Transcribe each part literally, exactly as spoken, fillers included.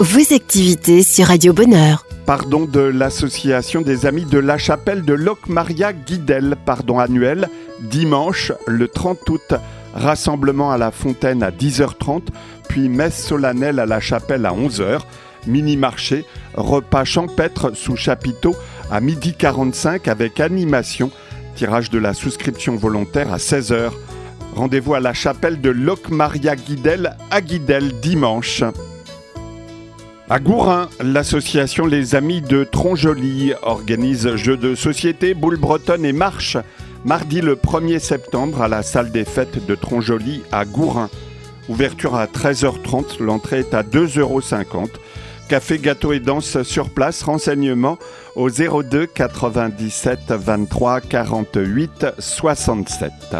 vos activités sur Radio Bonheur. Pardon de l'association des amis de la chapelle de Locmaria-Guidel, pardon annuel, dimanche le trente août. Rassemblement à la fontaine à dix heures trente, puis messe solennelle à la chapelle à onze heures. Mini-marché, repas champêtre sous chapiteau à midi quarante-cinq avec animation. Tirage de la souscription volontaire à seize heures. Rendez-vous à la chapelle de Locmaria-Guidel à Guidel dimanche. À Gourin, l'association Les Amis de Tronjoli organise jeux de société, boules bretonnes et marches. Mardi le premier septembre à la salle des fêtes de Tronjoli à Gourin. Ouverture à treize heures trente, l'entrée est à deux euros cinquante. Café, gâteau et danse sur place. Renseignements au zéro deux quatre-vingt-dix-sept vingt-trois quarante-huit soixante-sept.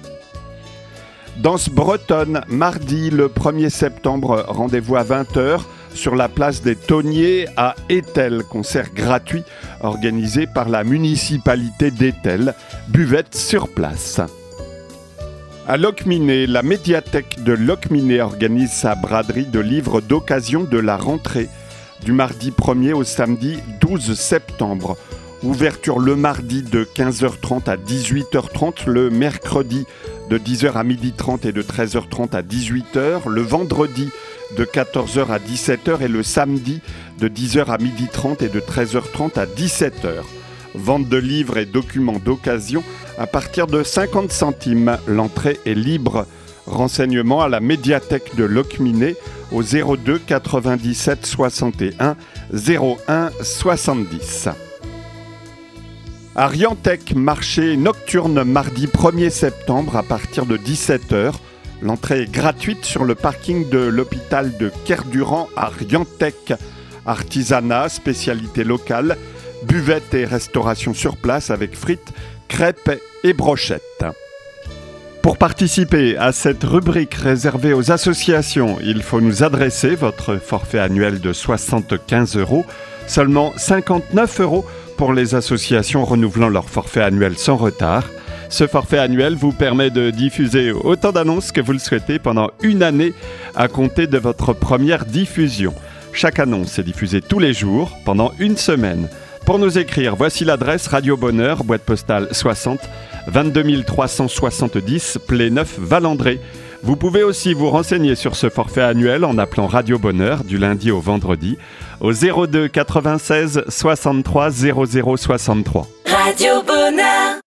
Danse bretonne, mardi le premier septembre, rendez-vous à vingt heures sur la place des Tonniers à Étel. Concert gratuit organisé par la municipalité d'Étel. Buvette sur place. À Locminé, la médiathèque de Locminé organise sa braderie de livres d'occasion de la rentrée du mardi premier au samedi douze septembre. Ouverture le mardi de quinze heures trente à dix-huit heures trente, le mercredi de dix heures à midi trente et de treize heures trente à dix-huit heures, le vendredi de quatorze heures à dix-sept heures et le samedi de dix heures à midi trente et de treize heures trente à dix-sept heures. Vente de livres et documents d'occasion à partir de cinquante centimes. L'entrée est libre. Renseignements à la médiathèque de Locminé au zéro deux quatre-vingt-dix-sept soixante et un zéro un soixante-dix. À Riantec, marché nocturne mardi premier septembre à partir de dix-sept heures. L'entrée est gratuite sur le parking de l'hôpital de Kerduran à Riantec. Artisanat, spécialité locale, buvette et restauration sur place avec frites, crêpes et brochettes. Pour participer à cette rubrique réservée aux associations, il faut nous adresser votre forfait annuel de soixante-quinze euros, seulement cinquante-neuf euros pour les associations renouvelant leur forfait annuel sans retard. Ce forfait annuel vous permet de diffuser autant d'annonces que vous le souhaitez pendant une année à compter de votre première diffusion. Chaque annonce est diffusée tous les jours pendant une semaine. Pour nous écrire, voici l'adresse Radio Bonheur, boîte postale soixante, vingt-deux mille trois cent soixante-dix, Pléneuf, Valandré. Vous pouvez aussi vous renseigner sur ce forfait annuel en appelant Radio Bonheur du lundi au vendredi au zéro deux quatre-vingt-seize soixante-trois zéro zéro soixante-trois. Radio Bonheur.